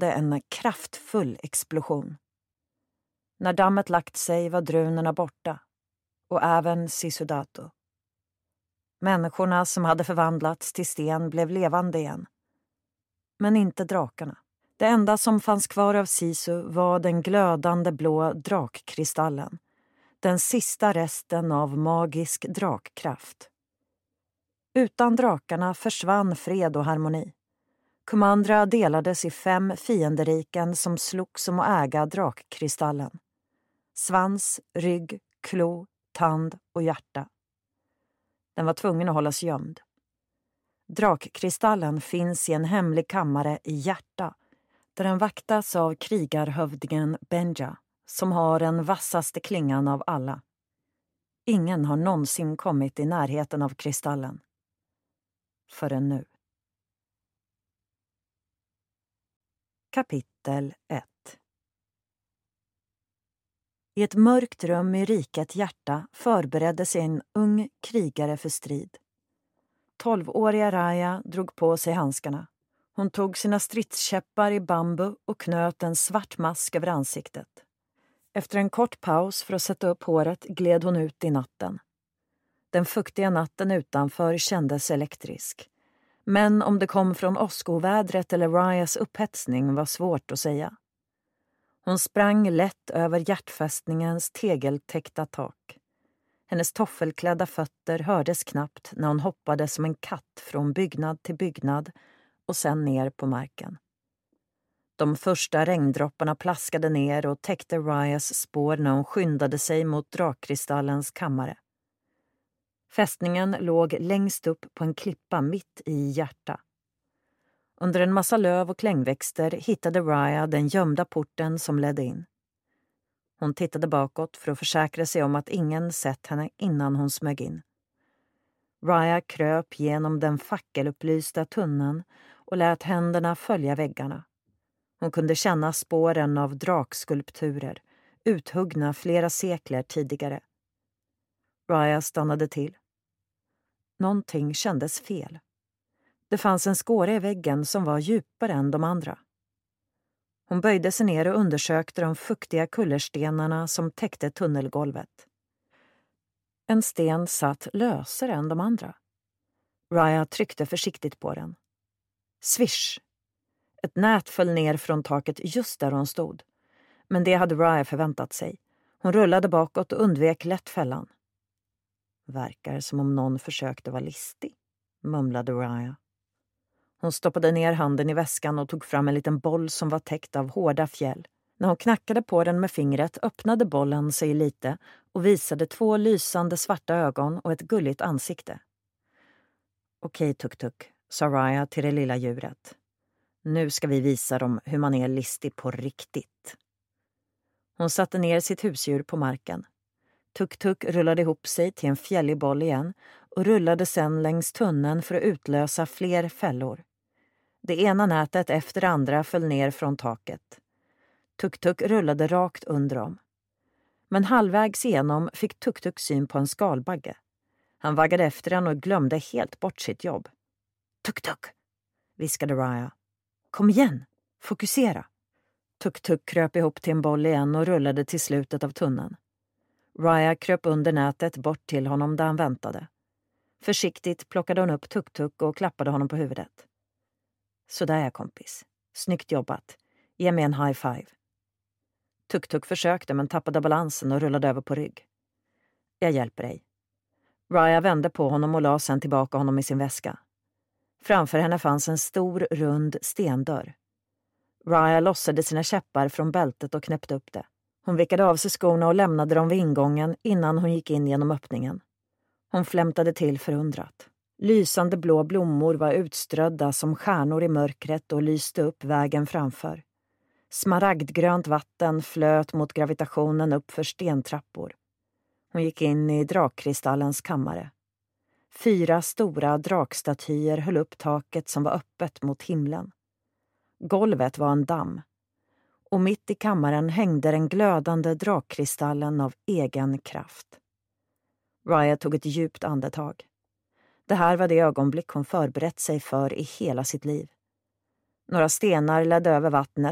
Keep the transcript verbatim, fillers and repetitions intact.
skedde en kraftfull explosion. När dammet lagt sig var drunerna borta, och även Sisudato. Människorna som hade förvandlats till sten blev levande igen. Men inte drakarna. Det enda som fanns kvar av Sisu var den glödande blå drakkristallen. Den sista resten av magisk drakkraft. Utan drakarna försvann fred och harmoni. Kumandra delades i fem fienderiken som slogs om att äga drakkristallen. Svans, rygg, klo, tand och hjärta. Den var tvungen att hållas gömd. Drakkristallen finns i en hemlig kammare i Hjärta, där den vaktas av krigarhövdingen Benja, som har den vassaste klingan av alla. Ingen har någonsin kommit i närheten av kristallen. Förrän nu. Kapitel ett. I ett mörkt rum i riket Hjärta förberedde sig en ung krigare för strid. Tolvåriga Raya drog på sig handskarna. Hon tog sina stridskäppar i bambu och knöt en svart mask över ansiktet. Efter en kort paus för att sätta upp håret gled hon ut i natten. Den fuktiga natten utanför kändes elektrisk. Men om det kom från åskovädret eller Rayas upphetsning var svårt att säga. Hon sprang lätt över hjärtfästningens tegeltäckta tak. Hennes toffelklädda fötter hördes knappt när hon hoppade som en katt från byggnad till byggnad och sen ner på marken. De första regndropparna plaskade ner och täckte Rayas spår när hon skyndade sig mot drakkristallens kammare. Fästningen låg längst upp på en klippa mitt i Hjärta. Under en massa löv och klängväxter hittade Raya den gömda porten som ledde in. Hon tittade bakåt för att försäkra sig om att ingen sett henne innan hon smög in. Raya kröp genom den fackelupplysta tunneln och lät händerna följa väggarna. Hon kunde känna spåren av drakskulpturer, uthuggna flera sekler tidigare. Raya stannade till. Någonting kändes fel. Det fanns en skåra i väggen som var djupare än de andra. Hon böjde sig ner och undersökte de fuktiga kullerstenarna som täckte tunnelgolvet. En sten satt lösare än de andra. Raya tryckte försiktigt på den. Swish! Ett nät föll ner från taket just där hon stod. Men det hade Raya förväntat sig. Hon rullade bakåt och undvek lätt fällan. Verkar som om någon försökte vara listig, mumlade Raya. Hon stoppade ner handen i väskan och tog fram en liten boll som var täckt av hårda fjäll. När hon knackade på den med fingret öppnade bollen sig lite och visade två lysande svarta ögon och ett gulligt ansikte. Okej, Tuk-Tuk, sa Raya till det lilla djuret. Nu ska vi visa dem hur man är listig på riktigt. Hon satte ner sitt husdjur på marken. Tuk-Tuk rullade ihop sig till en fjällig boll igen och rullade sedan längs tunneln för att utlösa fler fällor. Det ena nätet efter det andra föll ner från taket. Tuk-Tuk rullade rakt under dem. Men halvvägs igenom fick Tuk-Tuk syn på en skalbagge. Han vaggade efter den och glömde helt bort sitt jobb. Tuk-Tuk, viskade Raya. Kom igen, fokusera. Tuk-Tuk kröp ihop till en boll igen och rullade till slutet av tunneln. Raya kröp under nätet bort till honom där han väntade. Försiktigt plockade hon upp Tuk-Tuk och klappade honom på huvudet. Sådär är kompis. Snyggt jobbat. Ge mig en high five. Tuk-Tuk försökte men tappade balansen och rullade över på rygg. Jag hjälper dig. Raya vände på honom och la sen tillbaka honom i sin väska. Framför henne fanns en stor, rund stendörr. Raya lossade sina käppar från bältet och knäppte upp det. Hon vickade av sig skorna och lämnade dem vid ingången innan hon gick in genom öppningen. Hon flämtade till förundrat. Lysande blå blommor var utströdda som stjärnor i mörkret och lyste upp vägen framför. Smaragdgrönt vatten flöt mot gravitationen upp för stentrappor. Hon gick in i drakkristallens kammare. Fyra stora drakstatyer höll upp taket som var öppet mot himlen. Golvet var en damm. Och mitt i kammaren hängde den glödande drakkristallen av egen kraft. Raya tog ett djupt andetag. Det här var det ögonblick hon förberett sig för i hela sitt liv. Några stenar ledde över vattnet